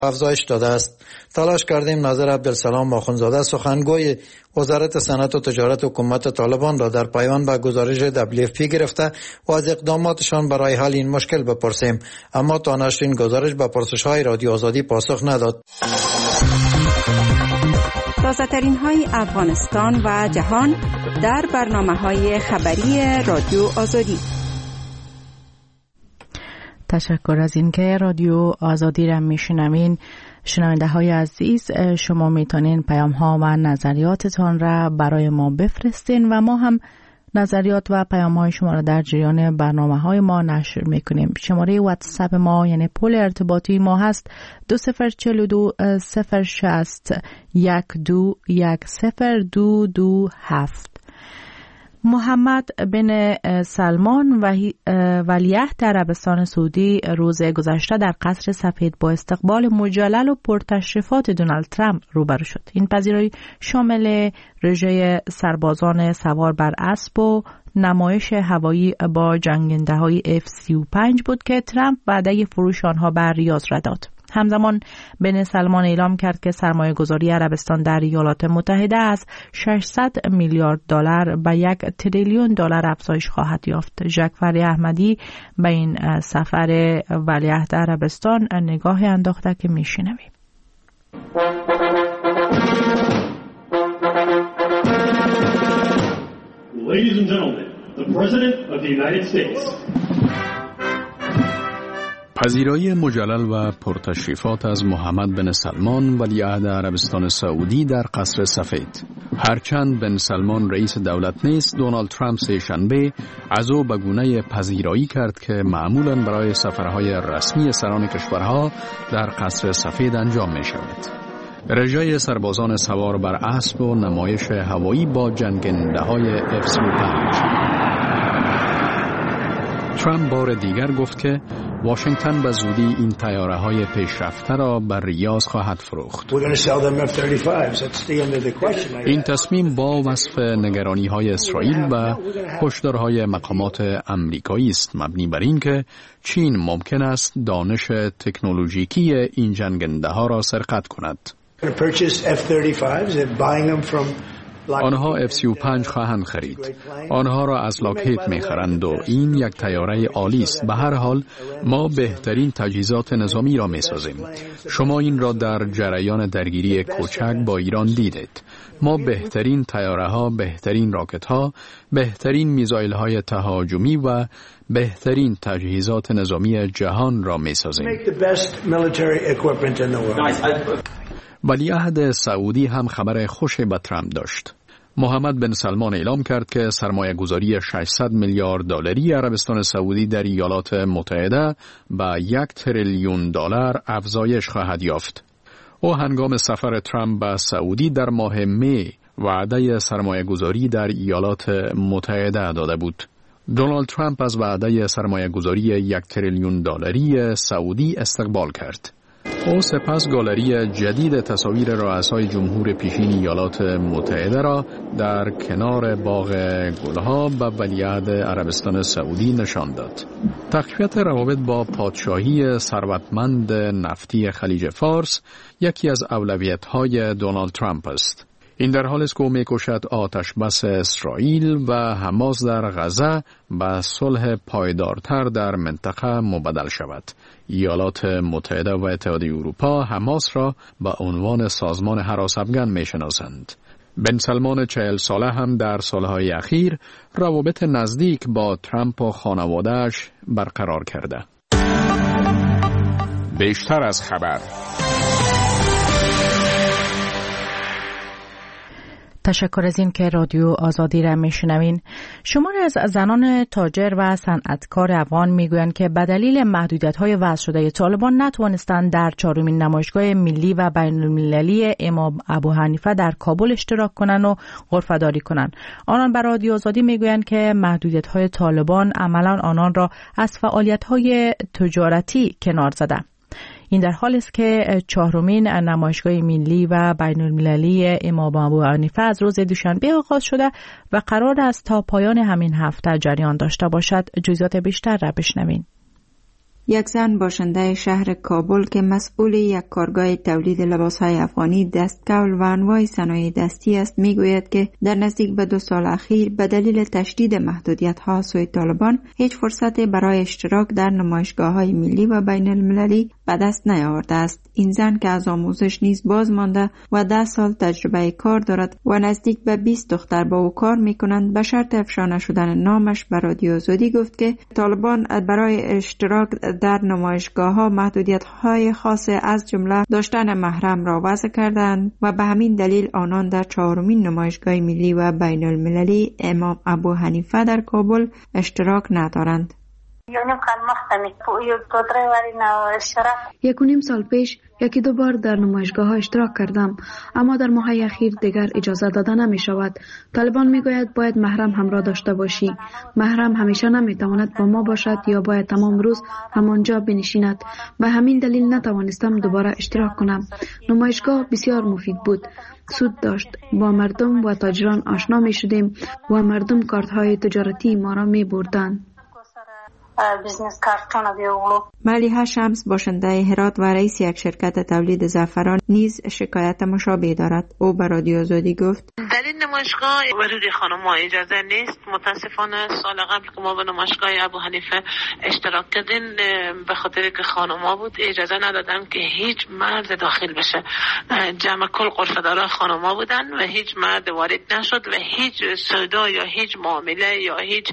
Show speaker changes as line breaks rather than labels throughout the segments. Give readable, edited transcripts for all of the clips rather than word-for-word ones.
افزایش داده است. تلاش کردیم ناظر عبدالسلام آخوندزاده سخنگوی وزارت صنعت و تجارت حکومت طالبان را در پیوند به گزارش WFP گرفته و از اقداماتشان برای حل این مشکل بپرسیم، اما تا نشر این گزارش به پرسش‌های رادیو آزادی پاسخ نداد.
تازه‌ترین های افغانستان و جهان در برنامه‌های خبری رادیو آزادی.
تشکر از اینکه رادیو آزادی را میشنوین. شنونده های عزیز، شما میتونین پیام ها و نظریاتتان را برای ما بفرستین و ما هم نظریات و پیام های شما را در جریان برنامه های ما نشر میکنیم. شماره واتساپ ما یعنی پول ارتباطی ما هست 2042 060 12102227. محمد بن سلمان ولیعهد عربستان سعودی روز گذشته در قصر سفید با استقبال مجلل و پرتشریفات دونالد ترامپ روبرو شد. این پذیرایی شامل رژه سربازان سوار بر اسب و نمایش هوایی با جنگنده‌های F-35 بود که ترامپ وعده فروش آنها به ریاض را داد. همزمان بن سلمان اعلام کرد که سرمایه گذاری عربستان در ایالات متحده از 600 میلیارد دلار به 1 تریلیون دلار افزایش خواهد یافت. جعفر احمدی به این سفر ولیعهد عربستان نگاهی انداخته که میشنویم.
Ladies and gentlemen, the President of the United States.
پذیرایی مجلل و پرتشریفات از محمد بن سلمان ولیعهد عربستان سعودی در قصر سفید. هرچند بن سلمان رئیس دولت نیست، دونالد ترامپ سه‌شنبه از او به گونه پذیرایی کرد که معمولاً برای سفرهای رسمی سران کشورها در قصر سفید انجام می شود. رژه سربازان سوار بر اسب و نمایش هوایی با جنگنده‌های F-35. ترامپ بار دیگر گفت که واشنگتن به زودی این طیاره‌های پیشرفته را بر ریاض خواهد فروخت. این تصمیم با وصف نگرانی‌های اسرائیل و هشدارهای مقامات آمریکایی است، مبنی بر اینکه چین ممکن است دانش تکنولوژیکی این جنگنده‌ها را سرقت کند. آنها F-35 خواهند خرید. آنها را از لاکهید می‌خرند و این یک طیاره عالی است. به هر حال ما بهترین تجهیزات نظامی را می‌سازیم. شما این را در جریان درگیری کوچک با ایران دیدید. ما بهترین طیاره‌ها، بهترین راکت‌ها، بهترین میزایل‌های تهاجمی و بهترین تجهیزات نظامی جهان را می‌سازیم. ولیعهد سعودی هم خبر خوشی به ترامپ داشت. محمد بن سلمان اعلام کرد که سرمایه گذاری 600 میلیارد دلاری عربستان سعودی در ایالات متحده به 1 تریلیون دلار افزایش خواهد یافت. او هنگام سفر ترامپ به سعودی در ماه می وعده سرمایه گذاری در ایالات متحده داده بود. دونالد ترامپ از وعده سرمایه گذاری 1 تریلیون دلاری سعودی استقبال کرد. او سپس گالری جدید تصاویر رؤسای جمهور پیشین ایالات متحده را در کنار باغ گلها به ولیعهد عربستان سعودی نشان داد. تقویت روابط با پادشاهی ثروتمند نفتی خلیج فارس یکی از اولویت‌های دونالد ترامپ است. این در حالی است که او می‌کوشد آتش بس اسرائیل و حماس در غزه به صلح پایدارتر در منطقه مبدل شود. ایالات متحده و اتحادیه اروپا حماس را به عنوان سازمان هراس افغان می‌شناسند. بن سلمان 40 ساله هم در سالهای اخیر روابط نزدیک با ترامپ و خانواده‌اش برقرار کرده.
بیشتر از خبر.
تشکر از این که رادیو آزادی را میشنوین. شماری از زنان تاجر و صنعتکار افغان میگویند که به دلیل محدودیت‌های وضع شده طالبان نتوانستند در 4مین نمایشگاه ملی و بین‌المللی امام ابو حنیفه در کابل اشتراک کنند و غرفه‌داری کنند. آنان به رادیو آزادی میگویند که محدودیت‌های طالبان عملاً آنان را از فعالیت‌های تجارتی کنار زده. این در حالی است که 4مین نمایشگاه ملی و بین‌المللی امام ابو حنیفه از روز دوشنبه آغاز شده و قرار است تا پایان همین هفته جریان داشته باشد. جزئیات بیشتر را بشنوین.
یک زن باشنده شهر کابل که مسئول یک کارگاه تولید لباسهای افغانی، دستکول و انواع صنایع دستی است میگوید که در نزدیک به 2 سال اخیر به دلیل تشدید محدودیت‌ها سوی طالبان هیچ فرصتی برای اشتراک در نمایشگاه‌های ملی و بین المللی به دست نیاورده است. این زن که از آموزش نیز باز مانده و 10 سال تجربه کار دارد و نزدیک به 20 دختر با او کار میکنند، به شرط افشا نشدن نامش به رادیو آزادی گفت که طالبان برای اشتراک در نمایشگاه‌ها محدودیت‌های خاص از جمله داشتن محرم را وضع کردند و به همین دلیل آنان در 4مین نمایشگاه ملی و بین المللی امام ابو حنیفه در کابل اشتراک ندارند.
1.5 سال پیش 1-2 بار در نمایشگاه ها اشتراک کردم، اما در ماه‌های اخیر دیگر اجازه داده نمی شود. طالبان می گوید باید محرم همراه داشته باشی. محرم همیشه نمی تواند با ما باشد یا باید تمام روز همانجا بنشیند. به همین دلیل نتوانستم دوباره اشتراک کنم. نمایشگاه بسیار مفید بود. سود داشت. با مردم و تاجران آشنا می شدیم و مردم کارت های تجارتی ما را می بردند.
ملیحه شمس باشنده هرات و رئیس یک شرکت تولید زعفران نیز شکایت مشابه دارد. او به رادیو آزادی گفت
در این نمایشگاه ورود خانم‌ها اجازه نیست. متاسفانه سال قبل که ما به نمایشگاه ابو حنیفه اشتراک کردیم به خاطر که خانم‌ها بود اجازه ندادن که هیچ مرد داخل بشه. جمع کل غرفه‌دارا خانم‌ها بودن و هیچ مرد وارد نشد و هیچ سودا یا هیچ معامله یا هیچ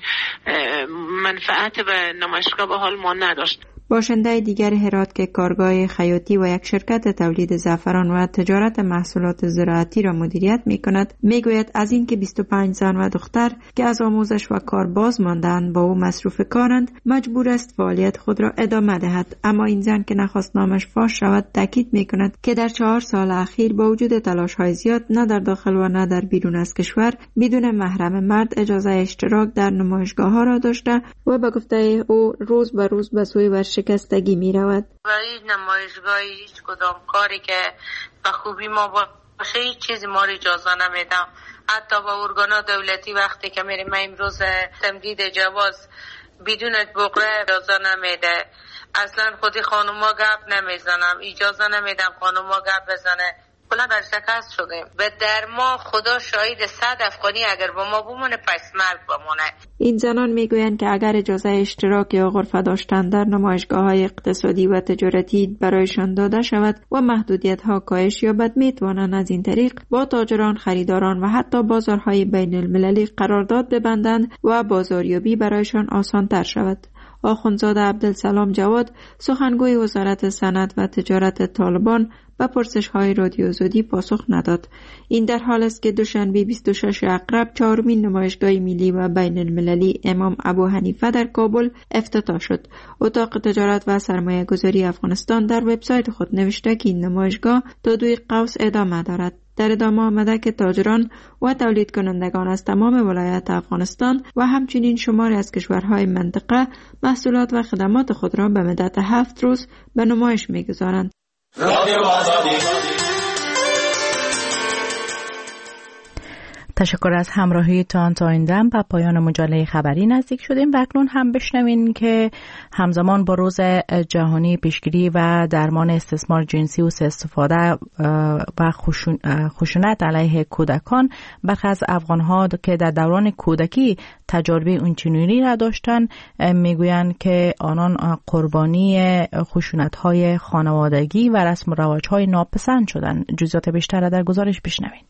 منفعت به نمایشگاه به حال ما نداشت.
باشنده دیگر هرات که کارگاه خیاطی و یک شرکت تولید زعفران و تجارت محصولات زراعتی را مدیریت می کند میگوید از اینکه 25 زن و دختر که از آموزش و کار باز ماندند با او مصروف کارند مجبور است فعالیت خود را ادامه دهد. اما این زن که نخواست نامش فاش شود تاکید می کند که در 4 سال اخیر با وجود تلاش های زیاد نه در داخل و نه در بیرون از کشور بدون محرم مرد اجازه اشتراک در نمایشگاه ها را داشته و به گفته او روز به روز به سوی شکستگی می رود.
و این نمایشگاهی هیچ کدام کاری که به خوبی ما باشه هیچ چیزی ما رو اجازه نمیدم. حتی با ارگانا دولتی وقتی که میریم امروز تمدید جواز بدون بقره اجازه نمیده. اصلا خودی خانوما گپ نمیزنم، اجازه نمیدم خانوما گپ بزنه. کلا در شکست شدیم. به در ما خدا شاهد 100 افغانی اگر با ما بمونه پس مرگ بمونه.
این زنان میگویند که اگر اجازه اشتراک یا غرفه داشتن در نمایشگاه‌های اقتصادی و تجارتی برایشان داده شود و محدودیت‌ها کاهش یابد میتوانند از این طریق با تاجران، خریداران و حتی بازارهای بین المللی قرارداد ببندند و بازاریابی برایشان آسان‌تر شود. آخوندزاده عبدالسلام جواد سخنگوی وزارت صنعت و تجارت طالبان به پرسش‌های رادیو آزادی پاسخ نداد. این در حال است که دوشنبه 26 اقرب 4مین نمایشگاه ملی و بین المللی امام ابو حنیفه در کابل افتتاح شد. اتاق تجارت و سرمایه گذاری افغانستان در وبسایت خود نوشته که این نمایشگاه تا 2 قوس ادامه دارد. در ادامه آمده که تاجران و تولید کنندگان از تمام ولایات افغانستان و همچنین شماری از کشورهای منطقه محصولات و خدمات خود را به مدت 7 روز به نمایش می‌گذارند.
تشکر از همراهیتان. تا این دم به پایان مجله خبری نزدیک شدیم و اکنون هم بشنوین که همزمان با روز جهانی پیشگیری و درمان استثمار جنسی و سوء استفاده و خشونت علیه کودکان، برخی از افغان‌ها که در دوران کودکی تجربه اونچنینی را داشتند میگویند که آنان قربانی خشونت‌های خانوادگی و رسم و رواج‌های ناپسند شدند. جزئیات بیشتر را در گزارش بشنوین.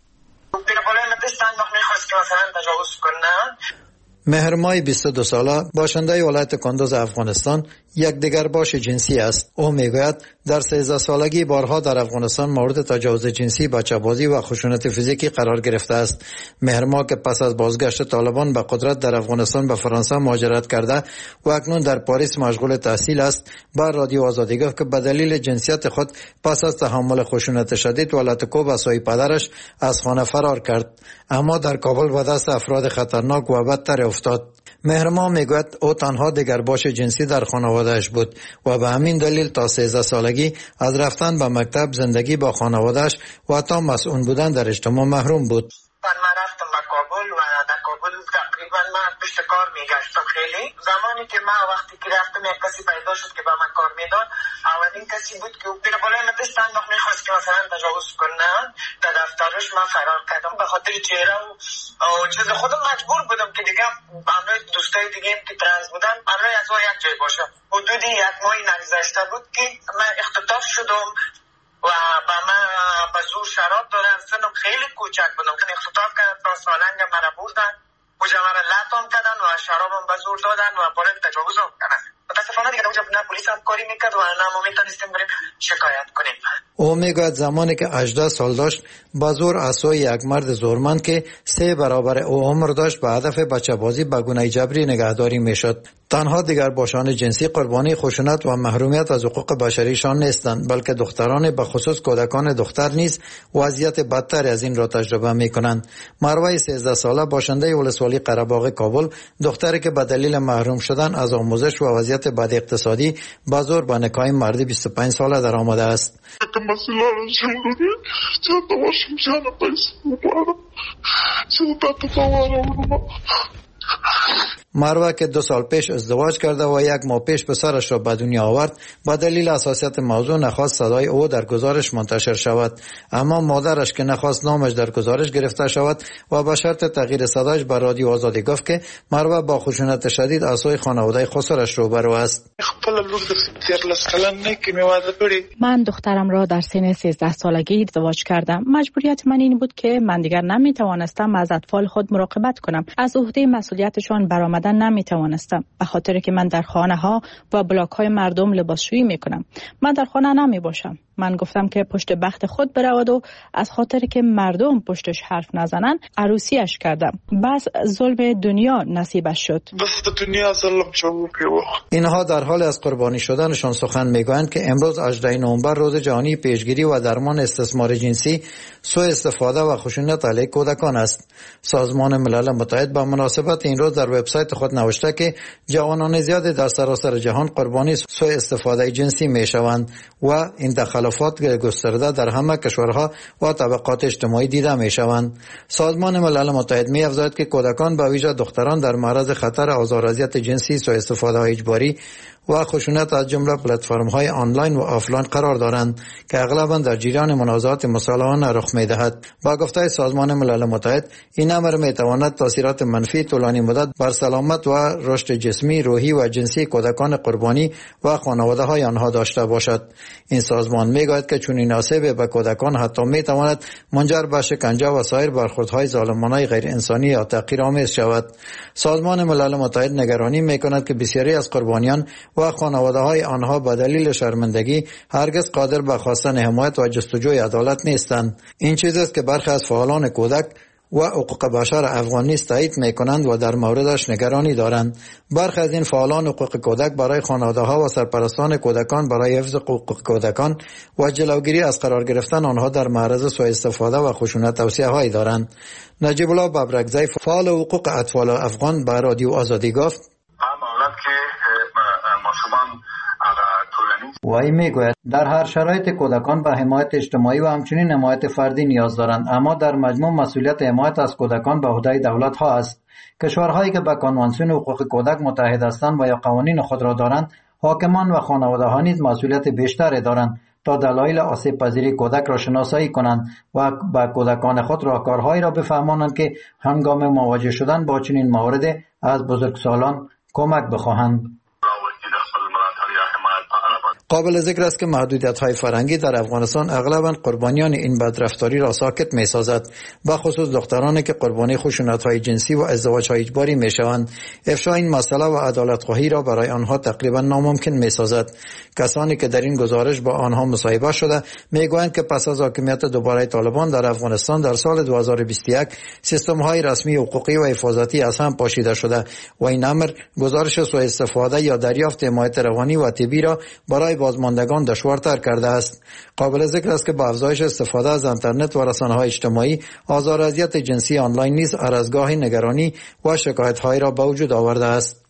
مهرمای 22 ساله باشنده ولایت کندوز افغانستان یک دیگر باش جنسی است. او میگوید در 13 سالگی بارها در افغانستان مورد تجاوز جنسی، بچه‌بازی و خشونت فیزیکی قرار گرفته است. مهرما که پس از بازگشت طالبان به قدرت در افغانستان به فرانسه مهاجرت کرده و اکنون در پاریس مشغول تحصیل است، بر رادیو آزادی گفت که به دلیل جنسیت خود پس از تحمل خشونت شدید ولایت کوب و سوی پدرش از خانه فرار کرد، اما در کابل به دست افراد خطرناک و بدتر افتاد. مهرما میگوید او تنها دگرباش جنسی در خانوادهش بود و به همین دلیل تا 13 سالگی از رفتن به مکتب، زندگی با خانوادهش و تا مسئول بودن در اجتماع محروم بود.
من رفتم به کابل و در کابل تقریبا من پشت کار میگشتم. خیلی زمانی که من وقتی که رفتم یک کسی پیدا شد که با من کار میداد، اولین کسی بود که بیر بالای من دست انداخت، میخواست که مثلا تجاوز کنه. در دفترش من فرار کردم به خاطر چهره و چیز خودم مجبور بودم که دیگه همراه دوستای دیگه که ترنس بودن همراه از یک جای باشم. حدودی یک ماهی نگذشته بود که من اختطاف شدم و با من به زور شراب دارن. سنم خیلی کوچک بودم که اختطاف کردن، تا سالنگ من بردن، اوجا من لطم کردن و شرابم به زور دادن و بارد تجاوزم کردن. متاسفانه دیگه اوجا نه پلیس هم کاری میکرد و نه ما میتونستیم بریم شکایت کنیم.
او میگوید زمانی که 18 سال داشت با زور عصای یک مرد زورمند که 3 برابر او عمر داشت به هدف بچه بازی به گونه جبری نگهداری میشد. تنها دیگر باشان جنسی قربانی خشونت و محرومیت از حقوق بشریشان نیستند، بلکه دختران به خصوص کودکان دختر نیز وضعیت بدتر از این را تجربه میکنند. مروه 13 ساله باشنده ولسوالی قره‌باغ کابل، دختری که به دلیل محروم شدن از آموزش و وضعیت بد اقتصادی به زور به نکاح مردی 25 ساله در آمده است. مروه که 2 سال پیش ازدواج کرده و 1 ماه پیش پسرش را به دنیا آورد، با دلیل حساسیت موضوع نخواست صدای او در گزارش منتشر شود، اما مادرش که نخواست نامش در گزارش گرفته شود و به شرط تغییر صدایش به رادیو آزادی گفت که مروه با خشونت شدید از سوی خانواده خسرش روبرو است.
من دخترم را در سن 13 سالگی ازدواج کردم. مجبوریت من این بود که من دیگر نمیتوانستم از اطفال خود مراقبت کنم. از عهده مسئولیتشان برآمدن نمیتوانستم، به خاطر که من در خانه ها و بلاک های مردم لباسشویی میکنم. من در خانه نمی باشم. من گفتم که پشت بخت خود برود و از خاطر که مردم پشتش حرف نزنن عروسیش کردم. بس ظلم دنیا نصیبش شد.
اینها در حال از قربانی شدنشان سخن میگویند که امروز 18 نوامبر روز جهانی پیشگیری و درمان استثمار جنسی، سوء استفاده و خشونت علیه کودکان است. سازمان ملل متحد به مناسبت این روز در وبسایت خود نوشته که جوانان زیادی در سراسر جهان قربانی سوء استفاده جنسی میشوند و این تخلفات گسترده در همه کشورها و طبقات اجتماعی دیده میشوند. سازمان ملل متحد می‌افزاید که کودکان به ویژه دختران در معرض خطر آزار-اذیت جنسی، سوء استفاده اجباری و خشونت از جمله پلتفرم‌های آنلاین و آفلاین قرار دارند که اغلباً در جریان منازعات مسلحانه رخ می‌دهد. با گفته سازمان ملل متحد، این امر می‌تواند تاثیرات منفی طولانی مدت بر سلامت و رشد جسمی، روحی و جنسی کودکان قربانی و خانواده‌های آنها داشته باشد. این سازمان می‌گوید که چنین آسیب به کودکان حتی می‌تواند منجر به شکنجه و سایر برخوردهای ظالمانه غیر انسانی یا تحقیرآمیز شود. سازمان ملل متحد نگرانی می‌کند که بسیاری از قربانیان و خانواده‌های آنها به دلیل شرمندگی هرگز قادر به خواستن حمایت و جستجوی عدالت نیستند. این چیزی است که برخی از فعالان کودک و حقوق بشر افغان نیز تایید می‌کنند و در موردش نگرانی دارند. برخی از این فعالان حقوق کودک برای خانواده‌ها و سرپرستان کودکان برای حفظ حقوق کودکان و جلوگیری از قرار گرفتن آنها در معرض سوء استفاده و خشونت توصیه‌هایی دارند. نجیب الله ببرکزی، فعال حقوق اطفال افغان، به رادیو آزادی گفت: وی میگوید در هر شرایط کودکان به حمایت اجتماعی و همچنین حمایت فردی نیاز دارند، اما در مجموع مسئولیت حمایت از کودکان به عهده دولت ها است. کشورهایی که به کنوانسیون حقوق کودک متحد هستند و یا قوانین خود را دارند، حاکمان و خانواده ها نیز مسئولیت بیشتری دارند تا دلایل آسیب پذیری کودک را شناسایی کنند و به کودکان خود راهکارهایی را بفهمانند که هنگام مواجه شدن با چنین موارد از بزرگسالان کمک بخواهند. قابل ذکر است که محدودیت‌های فرهنگی در افغانستان اغلباً قربانیان این بدرفتاری را ساکت می‌سازد، به خصوص دخترانی که قربانی خشونت‌های جنسی و ازدواج‌های اجباری می‌شوند. افشای این مسئله و عدالت‌خواهی را برای آنها تقریباً ناممکن می‌سازد. کسانی که در این گزارش با آنها مصاحبه شده می‌گویند که پس از حاکمیت دوباره طالبان در افغانستان در سال 2021 سیستم‌های رسمی حقوقی و حفاظتی از هم پاشیده شده و این امر گزارش سوء استفاده یا دریافت حمایت روانی و طبی را برای بازماندگان دشوارتر کرده است. قابل ذکر است که با افزایش استفاده از اینترنت و رسانه‌های اجتماعی، آزار-اذیت جنسی آنلاین نیز هرازگاه نگرانی و شکایت‌هایی را به وجود آورده است.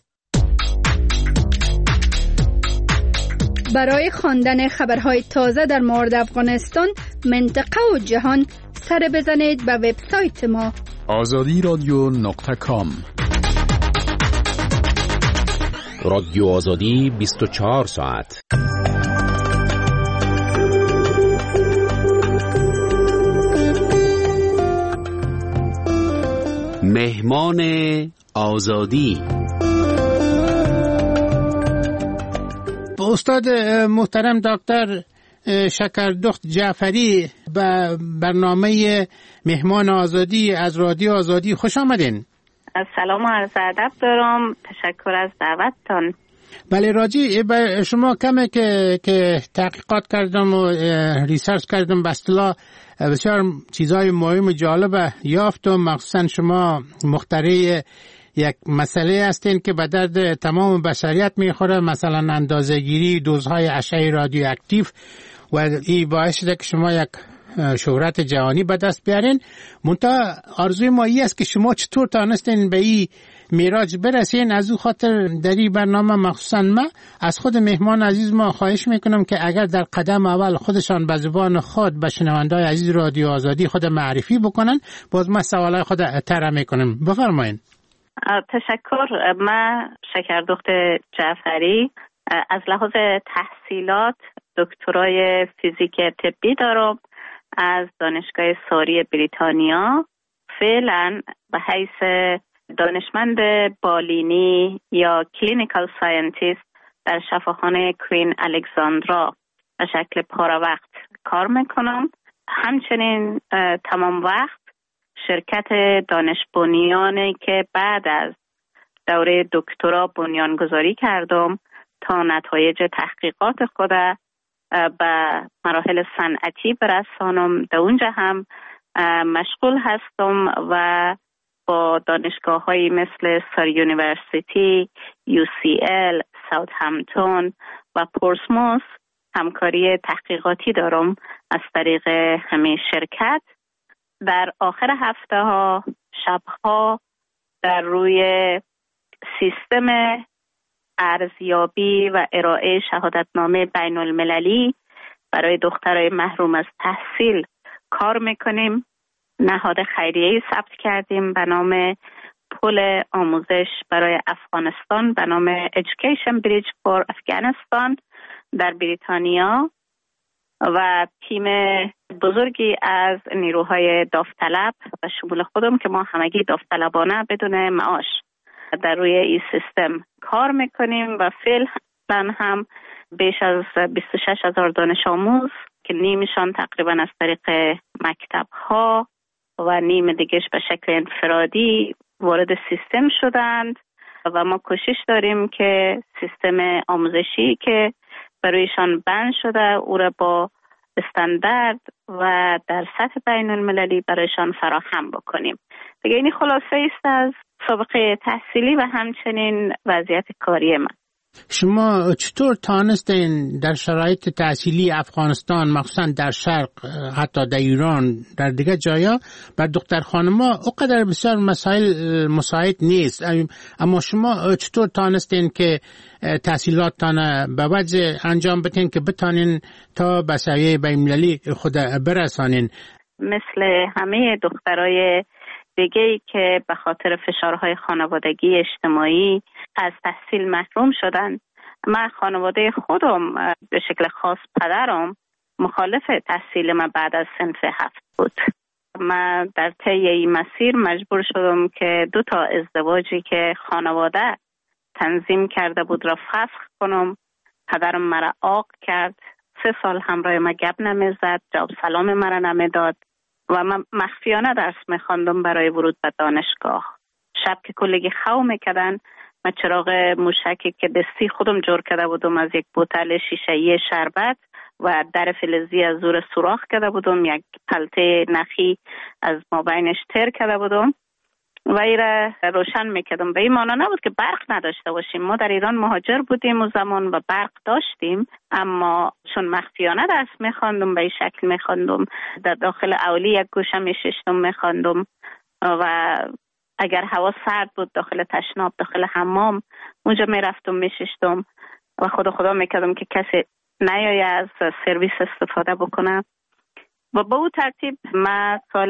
برای خواندن خبرهای تازه در مورد افغانستان، منطقه و جهان، سر بزنید به وبسایت ما
azadi radio.com.
رادیو آزادی 24 ساعت. مهمان آزادی.
استاد محترم دکتر شکردخت جعفری به برنامه مهمان آزادی از رادیو آزادی خوش آمدین.
سلام و عرض ادب دارم. تشکر از دعوتتان.
بله، راجی به شما کمه که تحقیقات کردم و ریسرچ کردم، به اصطلاح بسیار چیزهای مهم جالب یافتم. مخصوصا شما مخترع یک مسئله هستین که به درد تمام بشریت میخوره، مثلا اندازه‌گیری دوزهای اشعه رادیواکتیو، و این باعث شده که شما یک شهرت جهانی به دست بیارین. منتها آرزوی ما این است که شما چطور تانستین به این میراج برسین. از او خاطر در این برنامه مخصوصا من از خود مهمان عزیز ما خواهش میکنم که اگر در قدم اول خودشان به زبان خود به شنونده‌های عزیز رادیو آزادی خود معرفی بکنن، باز ما سوالای خود طرح میکنم. بفرمایید.
تشکر. من شکردخت جعفری از لحاظ تحصیلات دکترای فیزیک طبی دارم از دانشگاه ساری بریتانیا. فعلا به حیث دانشمند بالینی یا کلینیکال ساینتیست در شفاخانه کوین الکساندرا به شکل پاره وقت کار میکنم. همچنین تمام وقت شرکت دانش بنیانی که بعد از دوره دکترا بنیانگذاری کردم تا نتایج تحقیقات خود به مراحل صنعتی برسانم، در اونجا هم مشغول هستم و با دانشگاه‌هایی مثل ساری یونیورسیتی، UCL، ساوثهمپتون و پورسموث همکاری تحقیقاتی دارم از طریق همین شرکت. در آخر هفته ها شبها در روی سیستم ارزیابی و ارائه شهادتنامه بین المللی برای دخترای محروم از تحصیل کار میکنیم. نهاد خیریه‌ای ثبت کردیم به نام پل آموزش برای افغانستان به نام Education Bridge for Afghanistan در بریتانیا و تیم بزرگی از نیروهای داوطلب و شمول خودم که ما همگی داوطلبانه بدون معاش در روی این سیستم کار میکنیم و فعلا هم بیش از 26,000 دانش آموز که نیمشان تقریبا از طریق مکتب ها و نیم دیگهش به شکل انفرادی وارد سیستم شدند و ما کوشش داریم که سیستم آموزشی که برایشان بند شده او را با استاندارد و در سطح بین المللی برایشان فراهم بکنیم. دیگه این خلاصه است از سابقه تحصیلی و همچنین وضعیت کاری من.
شما چطور تانستین در شرایط تحصیلی افغانستان، مخصوصا در شرق، حتی در ایران، در دیگه جایا بر دختر خانما اونقدر بسیار مسائل مساعد نیست، اما شما چطور تانستین که تحصیلاتتان به وجه انجام بدین که بتانین تا به سویه بین‌المللی خود برسانین؟
مثل همه دخترای دیگه‌ای که به خاطر فشارهای خانوادگی اجتماعی از تحصیل محروم شدن، من خانواده خودم به شکل خاص پدرم مخالف تحصیل من بعد از صنف 7 بود. من در طی این مسیر مجبور شدم که 2 ازدواجی که خانواده تنظیم کرده بود را فسخ کنم. پدرم مرا عاق کرد، 3 سال همراه من گپ نمیزد، جواب سلام مرا نمیداد و من مخفیانه درس میخواندم برای ورود به دانشگاه. شب که کلگی خو میکردن، من چراغ موشکی که دستی خودم جور کرده بودم از یک بوتل شیشه‌ای شربت و در فلزی از زور سوراخ کرده بودم، یک پلته نخی از مابینش تر کرده بودم و ای را روشن میکردم. به این معنا نبود که برق نداشته باشیم. ما در ایران مهاجر بودیم و زمان و برق داشتیم، اما چون مخفیانه درس میخواندم به این شکل میخواندم، در داخل اولی یک گوشه میشستم میخواندم و اگر هوا سرد بود داخل تشناب، داخل حمام اونجا میرفتم میشستم و خدا میکردم که کسی نیایه از سرویس استفاده بکنه. و با اون ترتیب من سال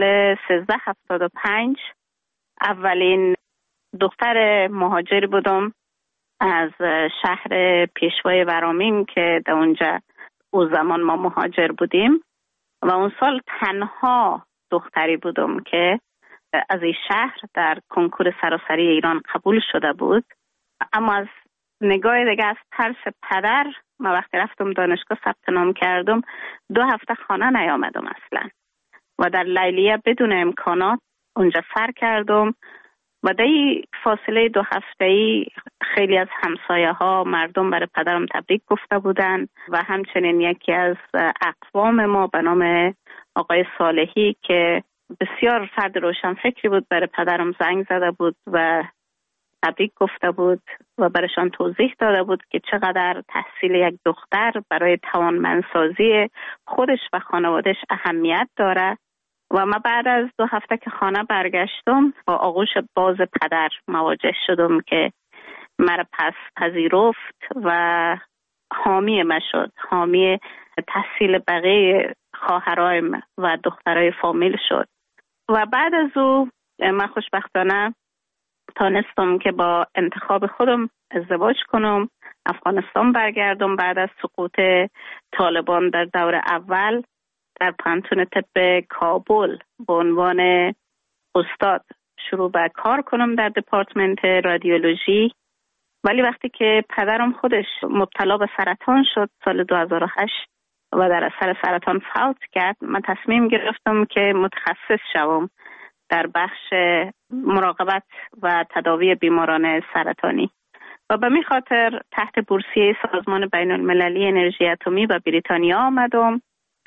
1375 اولین دختر مهاجری بودم از شهر پیشوای ورامین که در اونجا او زمان ما مهاجر بودیم و اون سال تنها دختری بودم که از این شهر در کنکور سراسری ایران قبول شده بود. اما از نگاه دیگه از ترس پدر ما وقتی رفتم دانشگاه ثبت نام کردم 2 هفته خانه نیامدم اصلا و در لیلیه بدون امکانات اونجا سر کردم و در این فاصله 2 هفته‌ای خیلی از همسایه ها مردم برای پدرم تبریک گفته بودن و همچنین یکی از اقوام ما به نام آقای صالحی که بسیار فرد روشن فکری بود برای پدرم زنگ زده بود و تبریک گفته بود و برایشان توضیح داده بود که چقدر تحصیل یک دختر برای توانمندسازی خودش و خانوادش اهمیت داره. و من بعد از 2 هفته که خانه برگشتم با آغوش باز پدر مواجه شدم که مرا پس پذیرفت و حامی من شد، حامی تحصیل بقیه خواهرایم و دخترای فامیل شد. و بعد از او من خوشبختانه تانستم که با انتخاب خودم ازدواج کنم، افغانستان برگردم. بعد از سقوط طالبان در دور اول در پانتون طب کابل به عنوان استاد شروع به کار کنم در دپارتمنت رادیولوژی. ولی وقتی که پدرم خودش مبتلا به سرطان شد سال 2008 و در اثر سرطان فوت کرد، من تصمیم گرفتم که متخصص شوم در بخش مراقبت و تداوی بیماران سرطانی و به می خاطر تحت بورسیه سازمان بین المللی انرژی اتمی به بریتانیا آمدم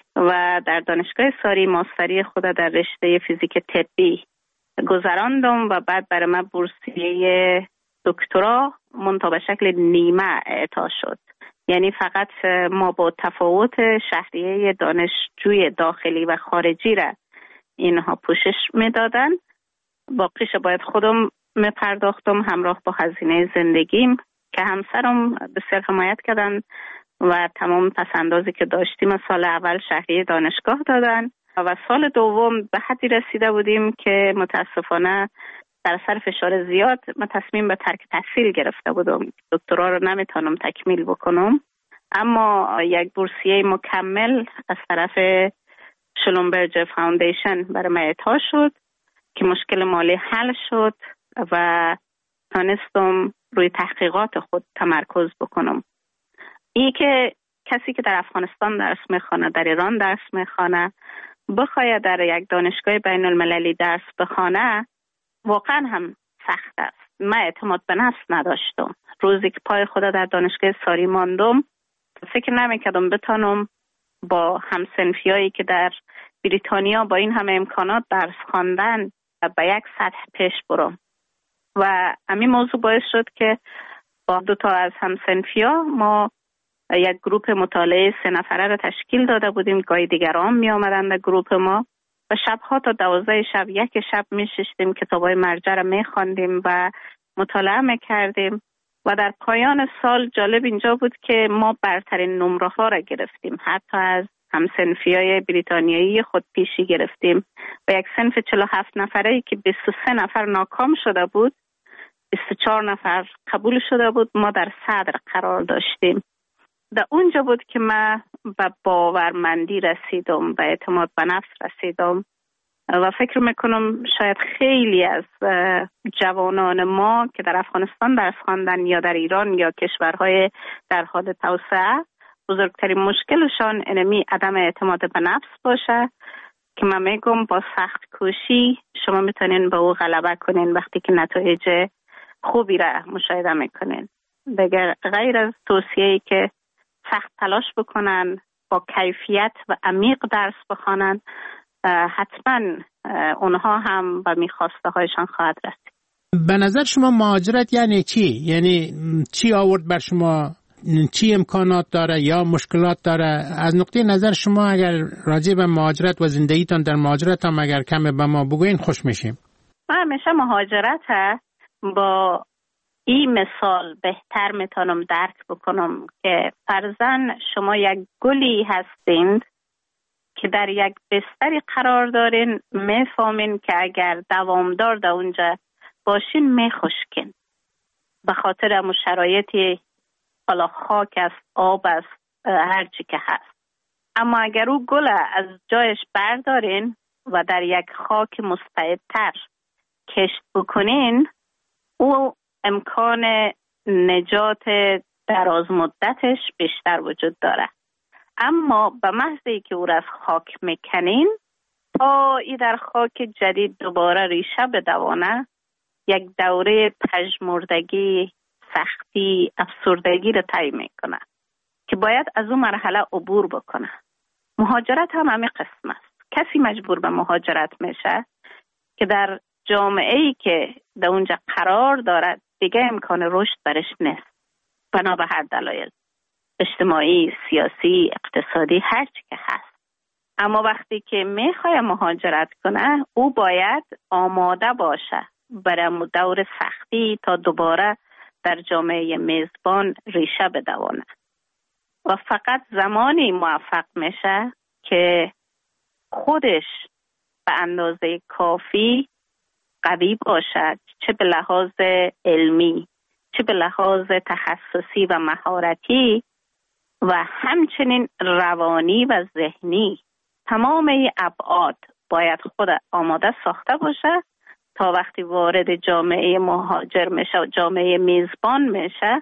و در دانشگاه ساری ماستری خود در رشته فیزیک طبی گذراندم و بعد برای من بورسیه دکترا منتها به شکل نیمه اعطا شد. یعنی فقط ما با تفاوت شهریه دانشجوی داخلی و خارجی را اینها پوشش میدادن، باقیش باید خودم میپرداختم همراه با هزینه زندگیم که همسرم بسیار حمایت کردن و تمام پسندازی که داشتیم سال اول شهریه دانشگاه دادن و سال دوم به حدی رسیده بودیم که متاسفانه در اثر فشار زیاد من تصمیم به ترک تحصیل گرفته بودم. دکترا رو نمیتونم تکمیل بکنم، اما یک بورسیه مکمل از طرف شلومبرج فاوندیشن برای من اعطا شد که مشکل مالی حل شد و تانستم روی تحقیقات خود تمرکز بکنم. این که کسی که در افغانستان درس میخوانه، در ایران درس میخوانه، بخواید در یک دانشگاه بین المللی درس بخوانه واقعا هم سخت است. من اعتماد به نفس نداشتم. روزی که پای خود در دانشگاه ساری ماندم فکر نمیکردم بتانم با همسنفیایی که در بریتانیا با این همه امکانات درس خواندن به یک سطح پیش برم و همین موضوع باعث شد که با 2 تا از همسنفیا ما یک گروه مطالعه 3 نفره را تشکیل داده بودیم. گاهی دیگران می آمدن در گروه ما و شبها تا 12 شب یک شب می شستیم، کتابای مرجع را می خواندیم و مطالعه می کردیم و در پایان سال جالب اینجا بود که ما برترین نمره ها را گرفتیم. حتی از همسنفیای بریتانیایی خود پیشی گرفتیم و یک صنف 47 نفره که 23 نفر ناکام شده بود 24 نفر قبول شده بود، ما در صدر قرار داشتیم. در اونجا بود که من به باورمندی رسیدم، به اعتماد به نفس رسیدم و فکر میکنم شاید خیلی از جوانان ما که در افغانستان درس خواندن یا در ایران یا کشورهای در حال توسعه، بزرگترین مشکلشان اینمی عدم اعتماد به نفس باشه که من میگم با سخت کوشی شما میتونین به او غلبه کنین وقتی که نتایج خوبی را مشاهده میکنین. دیگر غیر از توصیه‌ای که سخت تلاش بکنن، با کیفیت و عمیق درس بخوانن، حتما اونها هم به میخواسته هایشان خواهد رسید.
به نظر شما مهاجرت یعنی چی؟ یعنی چی آورد بر شما؟ چی امکانات داره یا مشکلات داره؟ از نقطه نظر شما اگر راجع به مهاجرت و زندگیتان در مهاجرت هم اگر کمی به ما بگوین خوش میشیم.
من همیشه مهاجرت با این مثال بهتر میتونم درک بکنم که فرضاً شما یک گلی هستید که در یک بستری قرار دارین، میفهمین که اگر دوامدار در اونجا باشین میخشکین به خاطر همون شرایطی، حالا خاک است، آب است، هر چی که هست. اما اگر او گل از جایش بردارین و در یک خاک مستعدتر کشت بکنین، او امکان نجات دراز مدتش بیشتر وجود داره. اما به محضی که او را از خاک میکنین تا ای در خاک جدید دوباره ریشه بدوانه، یک دوره پژمردگی، سختی، افسردگی را طی میکنه که باید از اون مرحله عبور بکنه. مهاجرت هم همین قسم است. کسی مجبور به مهاجرت میشه که در جامعه‌ای که در اونجا قرار دارد دیگه امکان رشد برش نیست، بنا به هر دلایل اجتماعی، سیاسی، اقتصادی، هر چی که هست. اما وقتی که میخواد مهاجرت کنه، او باید آماده باشه برای دور سختی تا دوباره در جامعه میزبان ریشه بدوانه. و فقط زمانی موفق میشه که خودش به اندازه کافی قوی باشد، چه به لحاظ علمی، چه به لحاظ تخصصی و مهارتی و همچنین روانی و ذهنی. تمام این ابعاد باید خود آماده ساخته باشه تا وقتی وارد جامعه مهاجر میشه و جامعه میزبان میشه،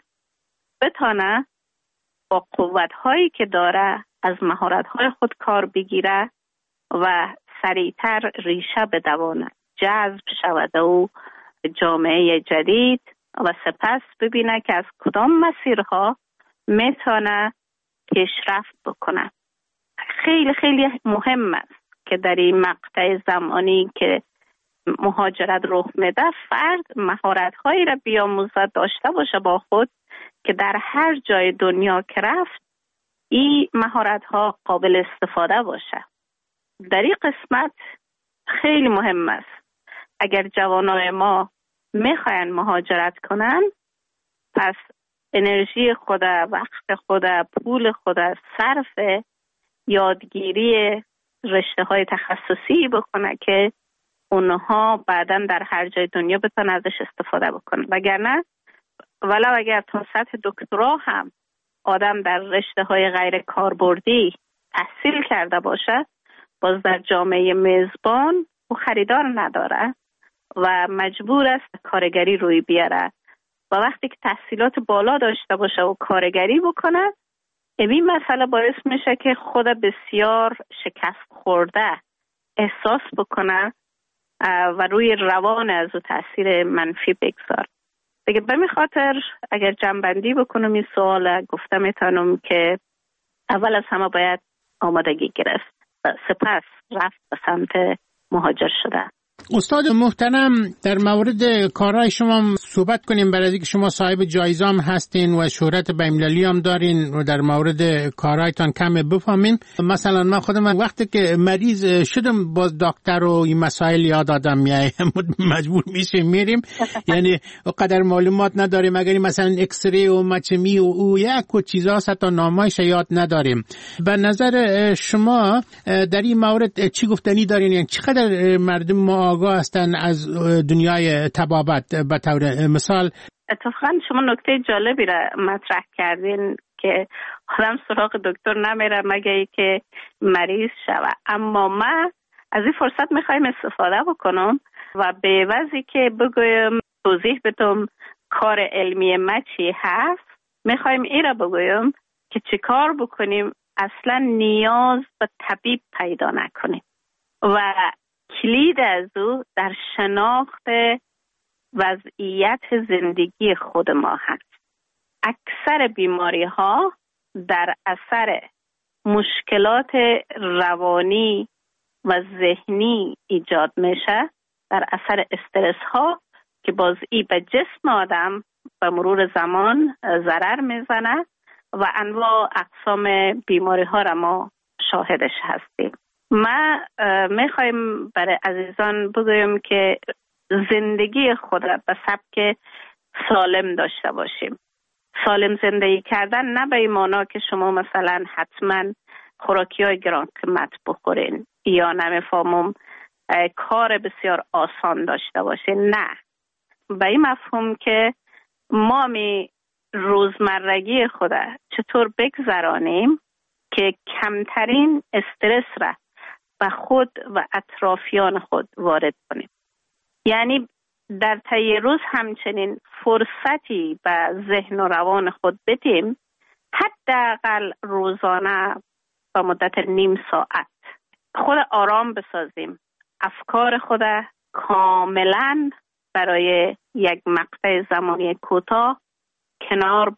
بتونه با قوت‌هایی که داره از مهارت‌های خود کار بگیره و سریعتر ریشه بدوانه، جذب شود او جامعه جدید و سپس ببینه که از کدام مسیرها میتونه پیشرفت بکنه. خیلی خیلی مهم است که در این مقطع زمانی که مهاجرت رخ میده، فرد مهارت‌هایی را بیاموزد، داشته باشه با خود که در هر جای دنیا که رفت این مهارت‌ها قابل استفاده باشه. در این قسمت خیلی مهم است. اگر جوانای ما میخواین مهاجرت کنن، پس انرژی خود، وقت خود، پول خود صرف یادگیری رشته‌های تخصصی بکنه که اونها بعداً در هر جای دنیا بتونن ازش استفاده بکنن. وگرنه ولو اگر تا سطح دکترا هم آدم در رشته‌های غیر کاربردی تحصیل کرده باشه، باز در جامعه میزبان او خریدار نداره و مجبور است کارگری روی بیاره. و وقتی که تحصیلات بالا داشته باشه و کارگری بکنه، این مسئله باعث میشه که خود بسیار شکست خورده احساس بکنه و روی روان از او تاثیر منفی بگذار. دیگه به می خاطر اگر جنبندی بکنم این سوال، گفتم میتونم که اول از همه باید آمادگی گرفت، سپس رفت به سمت مهاجر شده.
استاد محترم، در مورد کارهای شما صحبت کنیم، برای اینکه شما صاحب جایزه هم هستین و شهرت بین‌المللی هم دارین و در مورد کارهایتان کم بفهمیم. مثلا من خودم وقتی که مریض شدم باز دکتر و این مسائل یاد آدم مجبور میشیم میریم، یعنی قدر معلومات نداریم. اگر مثلا ایکس ری و مچمی و یک و چیزا تا نامایش یاد نداریم. به نظر شما در این مورد چی گفتنی دارین؟ یعنی چقدر مردم ما آگاه هستن از دنیای طبابت؟ به طور مثال
اتفاقا شما نکته جالبی را مطرح کردین که آدم سراغ دکتر نمیره مگه ای که مریض شوه. اما من از این فرصت میخوایم استفاده بکنم و به عوضی که بگویم توضیح بدم کار علمی ما چی هست، میخوایم این را بگویم که چی کار بکنیم اصلا نیاز به طبیب پیدا نکنیم و کلید از او در شناخت وضعیت زندگی خود ما هست. اکثر بیماری ها در اثر مشکلات روانی و ذهنی ایجاد میشه، در اثر استرس ها که باز ای به جسم آدم به مرور زمان ضرر میزنه و انواع اقسام بیماری ها را ما شاهدش هستیم. ما میخوایم برای عزیزان بگویم که زندگی خود را به سبک سالم داشته باشیم. سالم زندگی کردن نه به این معنا که شما مثلا حتما خوراکی های گران قیمت بخورین یا نمیفهمم کار بسیار آسان داشته باشین، نه، به این مفهوم که ما روزمرگی خود چطور بگذرانیم که کمترین استرس را به خود و اطرافیان خود وارد کنیم. یعنی در طی روز همچنین فرصتی به ذهن و روان خود بدیم، حداقل روزانه به مدت نیم ساعت خود آرام بسازیم، افکار خود کاملا برای یک مقطع زمانی کوتاه کنار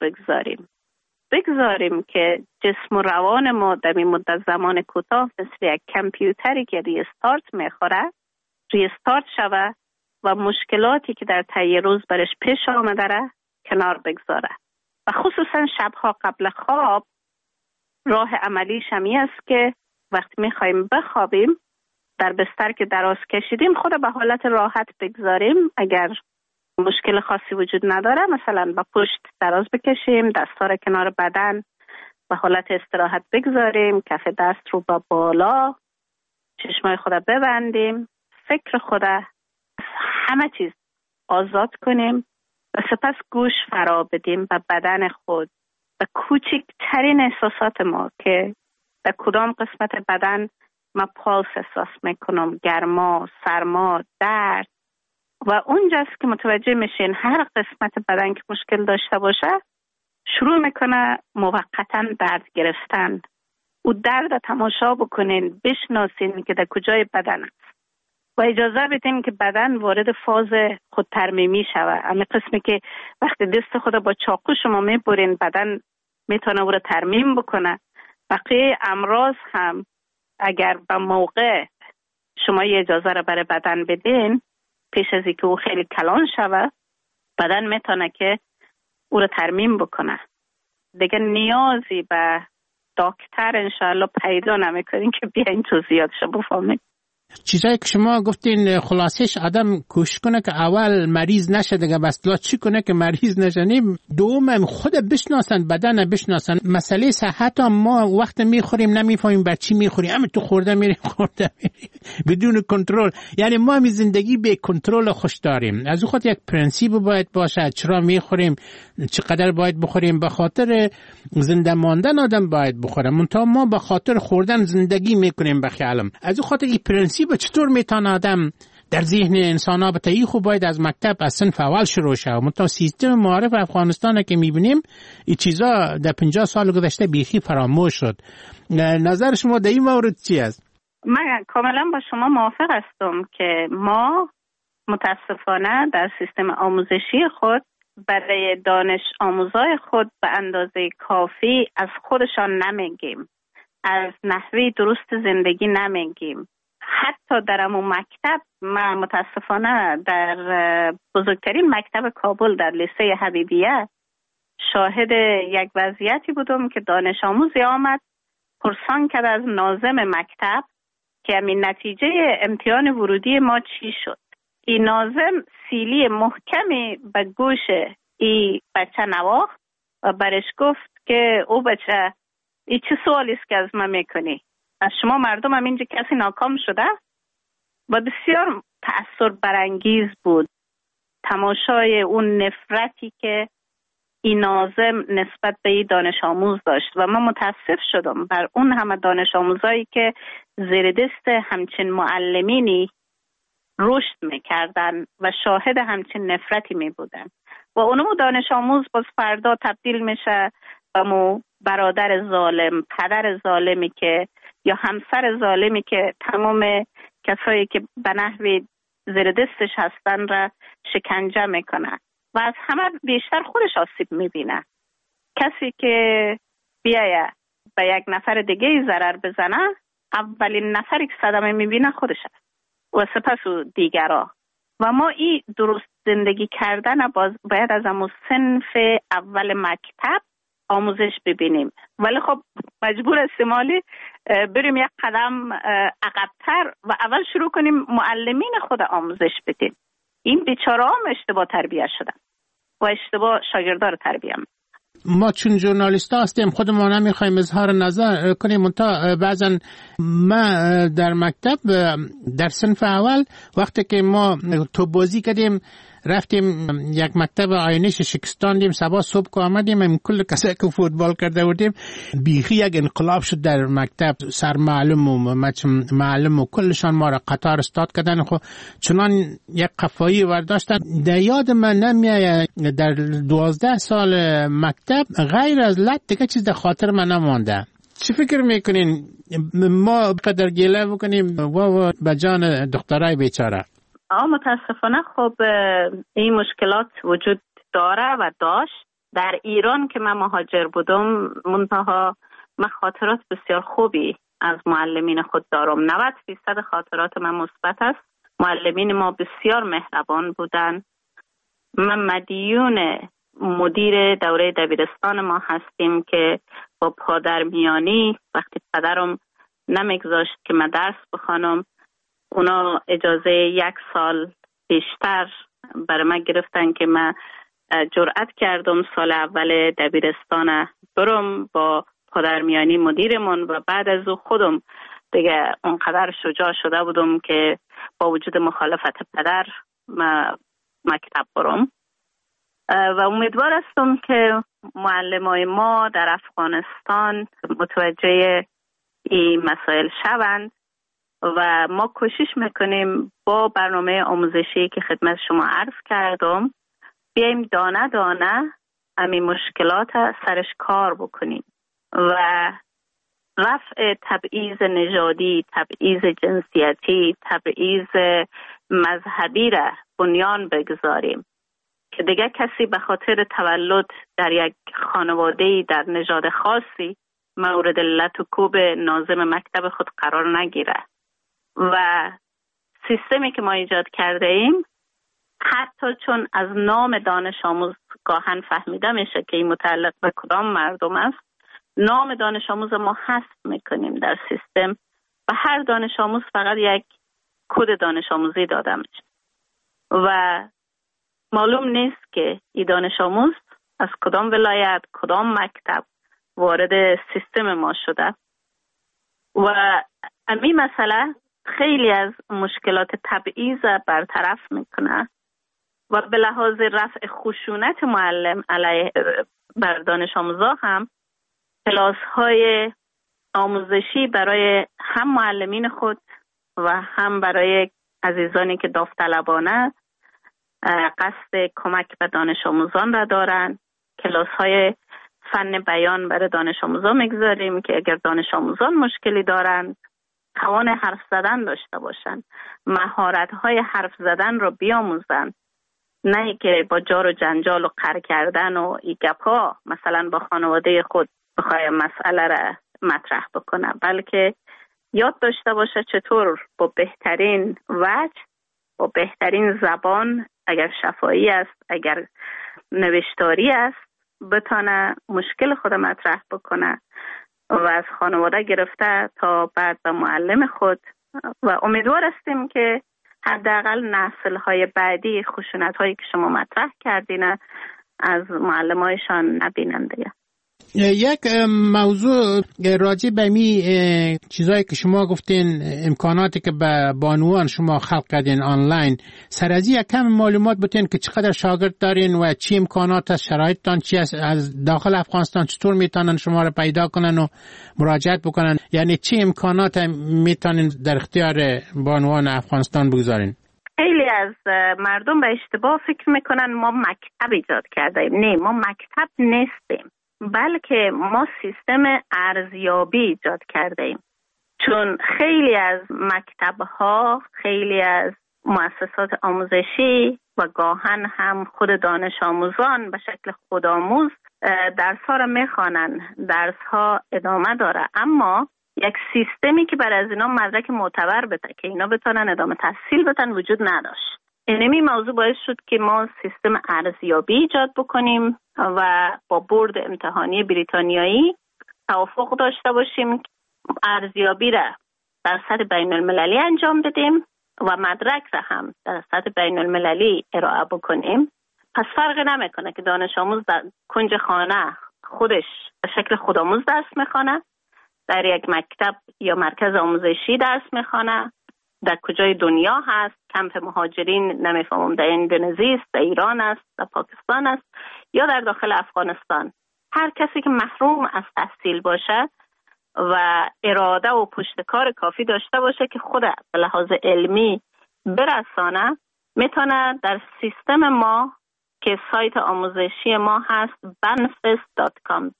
بگذاریم که جسم و روان ما در این مدت زمان کوتاه مثل یک کامپیوتری که ریستارت میخوره ریستارت شوه و مشکلاتی که در طی روز برش پیش آمده را کنار بگذاره. و خصوصا شبها قبل خواب راه عملیش همی است که وقتی میخوایم بخوابیم در بستر که دراز کشیدیم خود به حالت راحت بگذاریم. اگر مشکل خاصی وجود نداره مثلا با پشت دراز بکشیم، دستا را کنار بدن به حالت استراحت بگذاریم، کف دست رو با بالا، چشمای خود ببندیم، فکر خود همه چیز آزاد کنیم و سپس گوش فرا بدیم به بدن خود و کوچکترین احساسات ما که در کدام قسمت بدن ما پالس احساس میکنم، گرما، سرما، درد، و اونجاست که متوجه میشین هر قسمت بدن که مشکل داشته باشه شروع میکنه موقتا درد گرفتن. او درد تماشا بکنین، بشناسین که در کجای بدن است و اجازه بدین که بدن وارد فاز خود ترمیمی شوه. همین قسمی که وقتی دست خود با چاقو شما میبرین بدن میتونه او را ترمیم بکنه. بقیه امراض هم اگر به موقع شما اجازه را برای بدن بدین پیش از اینکه او خیلی کلان شوه بدن میتونه که او را ترمیم بکنه. دیگه نیازی به دکتر انشاءالله پیدا نمیکنین که بیاین توضیحاتشو بفهمید.
چیزایی که شما گفتین خلاصش آدم کوشش کنه که اول مریض نشه، دیگه بس چی کنه که مریض نشنیم. دوم خود بشناسن، بدن بشناسن. مسئله صحت هم ما وقت میخوریم نمیفهمیم بر چی میخوریم، همین تو خورده میریم بدون کنترل. یعنی ما می زندگی به کنترل خوش داریم. از اون خاطر یک پرنسیپ باید باشه چرا میخوریم، چقدر باید بخوریم. به خاطر زنده ماندن آدم باید بخوره، منتها ما به خاطر خوردن زندگی میکنیم به خیالم. از اون خاطر این پرنسیپ چطور میتونه آدم در ذهن انسان ها بتایی خوب باید از مکتب از صنف اول شروع شه. منتها سیستم معارف افغانستان که میبینیم این چیزا در 50 سال گذشته بیخی فراموش شد. نظر شما در این مورد چی است؟
من کاملا با شما موافق هستم که ما متاسفانه در سیستم آموزشی خود برای دانش آموزای خود به اندازه کافی از خودشان نمیگیم، از نحوه درست زندگی نمیگیم. حتی در امون مکتب من متاسفانه در بزرگترین مکتب کابل در لیسه حبیبیه شاهد یک وضعیتی بودم که دانش آموزی آمد پرسان کرد از ناظم مکتب که همین نتیجه امتحان ورودی ما چی شد. این ناظم سیلی محکمی به گوش این بچه نواخت و برش گفت که او بچه این چه سوالی است که از من میکنی؟ از شما مردم هم اینجا کسی ناکام شده؟ و بسیار تأثیر برانگیز بود تماشای اون نفرتی که این ناظم نسبت به این دانش آموز داشت و من متاسف شدم بر اون همه دانش آموزایی که زیر دست همچین معلمینی رشد میکردن و شاهد همچین نفرتی میبودن و اونمو دانش آموز باز فردا تبدیل میشه به مو برادر ظالم، پدر ظالمی که یا همسر ظالمی که تمام کسایی که به نحوی زیر دستش هستن را شکنجه میکنه و از همه بیشتر خودش آسیب میبینه. کسی که بیایه به یک نفر دیگه ضرر بزنه اولین نفری که صدمه میبینه خودش است و سپس و دیگرها. و ما این درست زندگی کردن باید از همون صنف اول مکتب آموزش ببینیم. ولی خب مجبور استعمالی بریم یک قدم عقب‌تر و اول شروع کنیم معلمین خود آموزش بدیم. این بیچاره هم اشتباه تربیت شدن و اشتباه شاگردار تربیت می‌کنن.
ما چون ژورنالیست هستیم خودمون نمیخوایم اظهار نظر کنیم، منتها بعضا ما در مکتب در صنف اول وقتی که ما تو بازی کردیم رفتیم یک مکتب آینش شکستاندیم، صبح صبح که آمدیم کل کسایی که فوتبال کرده بودیم بیخی یک انقلاب شد در مکتب، سر معلم و کلشان ما را قطار استاد کردن. خب چنان یک قفایی ورداشتن. در یاد من نمیآید در 12 سال مکتب غیر از لط دیگه چیز در خاطر من نمانده. چی فکر میکنین ما قدر گله بکنیم و به جان دخترای بیچاره؟
متاسفانه خب این مشکلات وجود داره و داشت. در ایران که من مهاجر بودم منتها من خاطرات بسیار خوبی از معلمین خود دارم. 90% خاطرات من مثبت است. معلمین ما بسیار مهربان بودن. من مدیون مدیر دوره دبیرستان ما هستیم که با پادرمیانی وقتی پدرم نمیگذاشت که من درس بخوانم، اونا اجازه 1 سال بیشتر برای من گرفتن که من جرأت کردم سال اول دبیرستان برم با پادرمیانی مدیرمون و بعد از او خودم دیگه اونقدر شجاع شده بودم که با وجود مخالفت پدر مکتب برم و امیدوار هستم که معلمای ما در افغانستان متوجه این مسائل شوند و ما کوشش میکنیم با برنامه آموزشی که خدمت شما عرض کردم بیایم دانه دانه همین مشکلات سرش کار بکنیم و رفع تبعیض نژادی، تبعیض جنسیتی، تبعیض مذهبی را بنیان بگذاریم که دیگه کسی به خاطر تولد در یک خانواده‌ای در نژاد خاصی مورد لط و کوب ناظم مکتب خود قرار نگیره. و سیستمی که ما ایجاد کرده ایم حتی چون از نام دانش آموز گاهن فهمیده میشه که این متعلق به کدام مردم است، نام دانش آموز ما حذف میکنیم در سیستم و هر دانش آموز فقط یک کد دانش آموزی داده میشه و معلوم نیست که این دانش آموز از کدام ولایت، کدام مکتب وارد سیستم ما شده و این مسئله خیلی از مشکلات تبعیض برطرف میکنه و به لحاظ رفع خشونت معلم علیه بر دانش آموزا هم کلاس های آموزشی برای هم معلمین خود و هم برای عزیزانی که داوطلبانه قصد کمک به دانش آموزان را دارن، کلاس های فن بیان برای دانش آموزان میگذاریم که اگر دانش آموزان مشکلی دارن توان حرف زدن داشته باشن، مهارت های حرف زدن رو بیاموزن، نه که با جار و جنجال و قهر کردن و این گپا مثلا با خانواده خود بخوای مسئله را مطرح بکنه، بلکه یاد داشته باشه چطور با بهترین وجه، با بهترین زبان، اگر شفاهی است، اگر نوشتاری است، بتونه مشکل خود مطرح بکنه و از خانواده گرفته تا بعد به معلم خود و امیدوار هستیم که حداقل نسل‌های بعدی خشونت‌هایی که شما مطرح کردین از معلم‌هایشان نبینن دیگه.
یک موضوع راجع به می چیزایی که شما گفتین، امکاناتی که به بانوان شما خلق کردین آنلاین، سر از این کم معلومات بتین که چقدر شاگرد دارین و چی امکانات از شرایطتان چی است، از داخل افغانستان چطور میتونن شما رو پیدا کنن و مراجعت بکنن، یعنی چی امکانات میتونین در اختیار بانوان افغانستان بگذارین؟
خیلی از مردم به اشتباه فکر میکنن ما مکتب ایجاد کردیم. نه، ما مکتب نیستیم، بلکه ما سیستم ارزیابی ایجاد کرده ایم. چون خیلی از مکتب‌ها، خیلی از مؤسسات آموزشی و گاهن هم خود دانش آموزان به شکل خودآموز درس‌ها را می‌خوانند، درس‌ها ادامه داره، اما یک سیستمی که برای از اینا مدرک معتبر بده که اینا بتونن ادامه تحصیل بدن وجود نداشت. اینمی موضوع باعث شد که ما سیستم ارزیابی ایجاد بکنیم و با بورد امتحانی بریتانیایی توافق داشته باشیم که ارزیابی را در سطح بین المللی انجام بدیم و مدرک را هم در سطح بین المللی ارائه بکنیم. پس فرقی نمیکنه که دانش آموز در کنج خانه خودش به شکل خودآموز درس میخونه، در یک مکتب یا مرکز آموزشی درس میخونه در کجای دنیا هست، کمپ مهاجرین نمیفهمم در اندونزی است، در ایران است، در پاکستان است یا در داخل افغانستان. هر کسی که محروم از تحصیل باشه و اراده و پشتکار کافی داشته باشه که خود به لحاظ علمی برسانه، میتونه در سیستم ما که سایت آموزشی ما هست banfes.com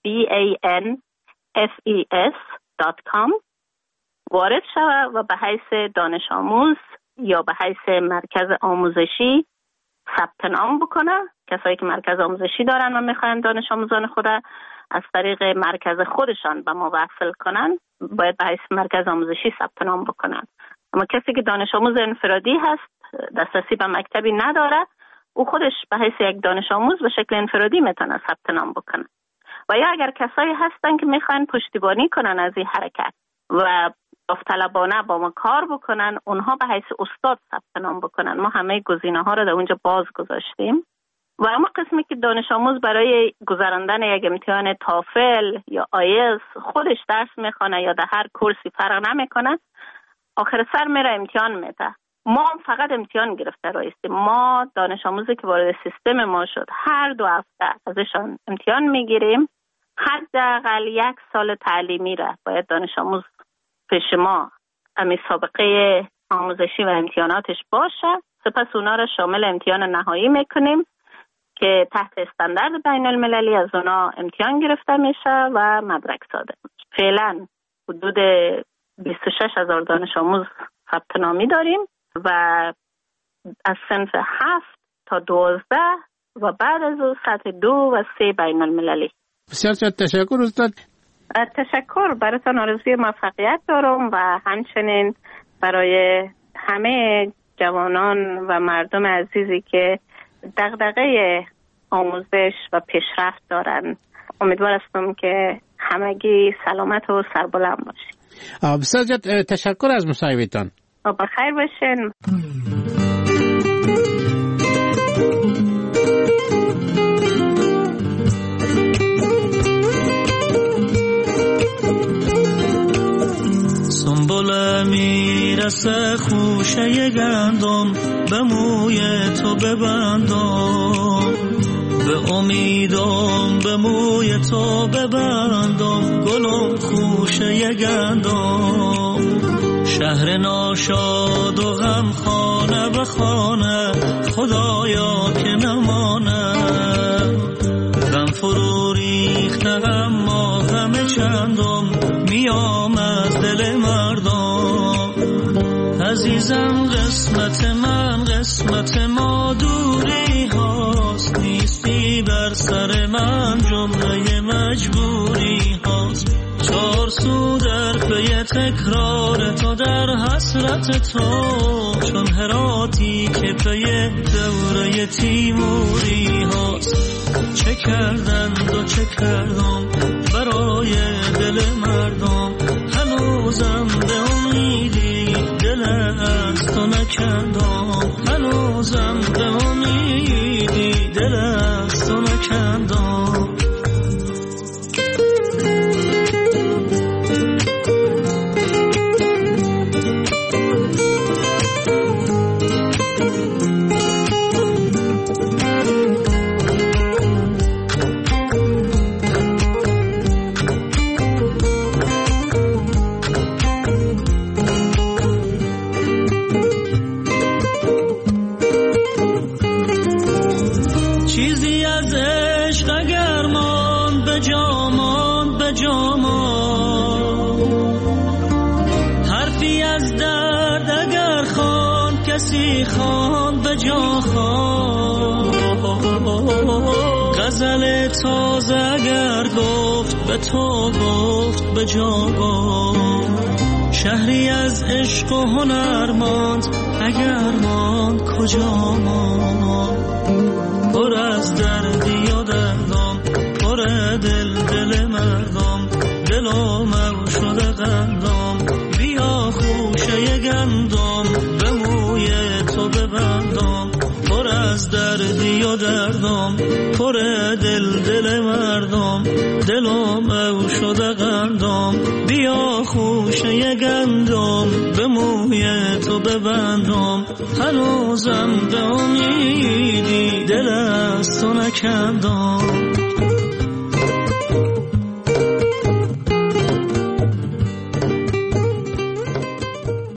banfes.com وارد شود و به حیث دانش آموز یا به حیث مرکز آموزشی ثبت نام بکنه. کسایی که مرکز آموزشی دارن و میخواین دانش آموزان خود از طریق مرکز خودشان به ما وصل کنن، باید به حیث مرکز آموزشی ثبت نام بکنن. اما کسی که دانش آموز انفرادی هست، دسترسی به مکتبی نداره، او خودش به حیث یک دانش آموز به شکل انفرادی میتونه ثبت نام بکنه. و یا اگر کسایی هستن که میخواین پشتیبانی کنن از این حرکت و داوطلبانه با ما کار بکنن، اونها به حیث استاد ثبت نام بکنن. ما همه گزینه‌ها رو در اونجا باز گذاشتیم. و اما قسمی که دانش آموز برای گذراندن یک امتحان تافل یا آیلتس خودش درس میخونه یا در هر کورسی فرق نمیکنه، آخر سر میره امتحان میده. ما فقط امتحان گرفته رایستیم. ما دانش آموزی که وارد سیستم ما شد هر 2 هفته ازشان امتحان میگیریم. حداقل 1 سال تعلیمی را باید دانش آموز پیش ما امی سابقه آموزشی و امتحاناتش باشه. سپس اونا را شامل امتحان نهایی میکنیم که تحت استاندارد بین المللی از اونا امتحان گرفته میشه و مدرک صادر میشه. فعلا حدود 26,000 دانش آموز ثبت نامی داریم و از صنف 7 تا 12 و بعد از او سطح 2 و 3 بین المللی.
بسیار تشکر استاد.
تشکر، براتون آرزوی موفقیت دارم و همچنین برای همه جوانان و مردم عزیزی که دغدغه آموزش و پیشرفت دارن. امیدوار هستم که همگی سلامت و سربلند باشید.
بسیار تشکر از مصاحبهتان.
بخیر باشین.
سنبله میرسه خوشه گندم، به موی تو ببندم، به امیدم به موی تو ببندم، گلم خوشه گندم. شهر ناشاد و غم خانه به خانه، خدایا که نمانه. غم فرو ریخته اما غم چندم، میام از دل مردم. عزیزم قسمت من قسمت ما دوری هاست، نیستی بر سر من جمله مجبوری هاست. 4 سو در پی تکرار تو در حسرت تو، چون هراتی که پی دوره تیموری هاست. چه کردند و چه کردم برای دل مردم، هنوزم به امیدی دل از تو نکندم، هنوزم به امیدی دل از تو نکندم. خان به جا خان، غزل تازه اگر گفت به تو گفت به جا گفت. شهری از عشق و هنر ماند اگر ماند کجا ماند. پر از دردی و دردم، پر دل مردم، دلم شده قندم. بیا خوشه گندم به موی تو ببندم، پر از از دردی و دردم، پر دل مردم، دلم او شده قندم. بیا خوشه گندم به موی تو ببندم، هنوزم به امیدی دل از تو نکندم.